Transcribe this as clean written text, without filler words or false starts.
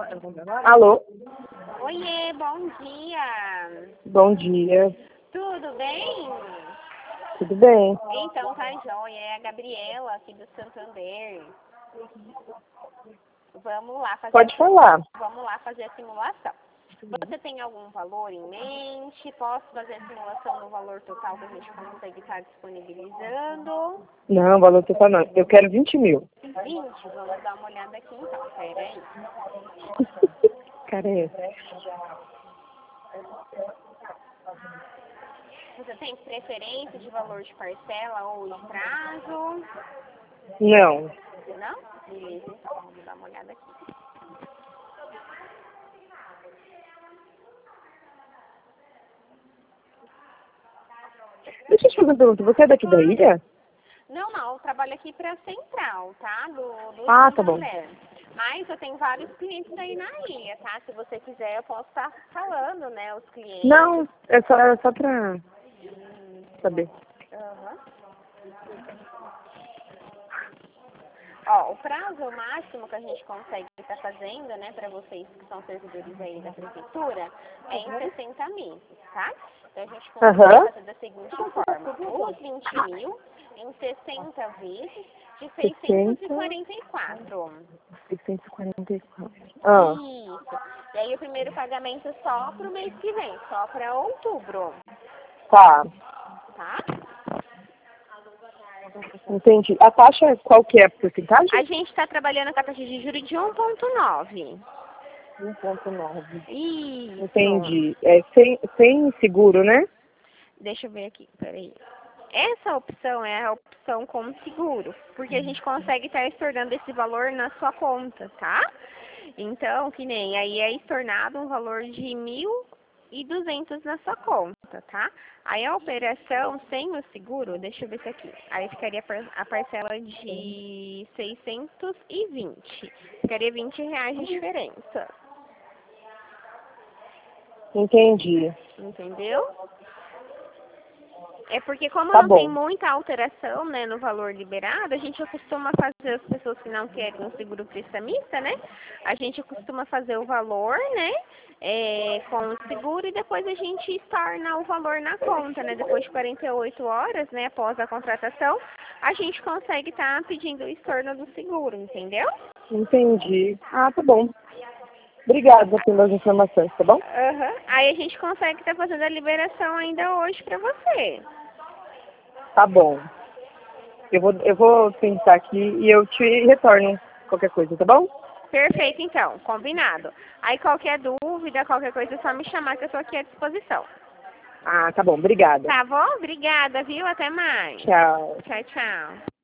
Alô? Oiê, bom dia. Bom dia. Tudo bem? Tudo bem? Então tá joia, é a Gabriela aqui do Santander. Vamos lá Pode falar. fazer a simulação. Você tem algum valor em mente? Posso fazer a simulação no valor total que a gente consegue estar disponibilizando? Não, valor total não. Eu quero 20 mil. 20? Vamos dar uma olhada aqui então, peraí. Cara, é. Você tem preferência de valor de parcela ou de prazo? Não. Não? Beleza, então vamos dar uma olhada aqui. Deixa eu te fazer uma pergunta. Você é daqui da ilha? Não, eu trabalho aqui para a central, tá? Do Ah, tá bom. Santander. Mas eu tenho vários clientes aí na ilha, tá? Se você quiser, eu posso estar falando, né, os clientes. Não, é só pra saber. Aham. Ó, o prazo máximo que a gente consegue estar fazendo, né, para vocês que são servidores aí da prefeitura, é em 60 meses, tá? Então a gente consegue fazer da seguinte forma: os 20 mil em 60 vezes de 644. 644. Ah, Isso. E aí o primeiro pagamento é só para o mês que vem, só para outubro, tá. tá? Entendi. A taxa, qual que é a porcentagem? A gente está trabalhando com a taxa de juros de 1,9. 1,9. Isso. Entendi. É sem seguro, né? Deixa eu ver aqui, peraí. Essa opção é a opção com seguro, porque a gente consegue estar estornando esse valor na sua conta, tá? Então, que nem aí é estornado um valor de 1.200 na sua conta, tá? Aí a operação sem o seguro, deixa eu ver se aqui. Aí ficaria a parcela de 620. Ficaria R$ 20 de diferença. Entendi. Entendeu? É porque como Tá não tem bom. muita alteração, né, no valor liberado, a gente costuma fazer, as pessoas que não querem um seguro prestamista, né, a gente costuma fazer o valor, né, com o seguro e depois a gente estorna o valor na conta, né, depois de 48 horas, né, após a contratação, a gente consegue estar pedindo o estorno do seguro, entendeu? Entendi. Ah, tá bom. Obrigada pelas informações, tá bom? Aham. Aí a gente consegue estar fazendo a liberação ainda hoje pra você. Tá bom. Eu vou pensar aqui e eu te retorno qualquer coisa, tá bom? Perfeito, então, combinado. Aí qualquer dúvida, qualquer coisa, é só me chamar que eu estou aqui à disposição. Ah, tá bom. Obrigada. Tá bom? Obrigada, viu? Até mais. Tchau. Tchau, tchau.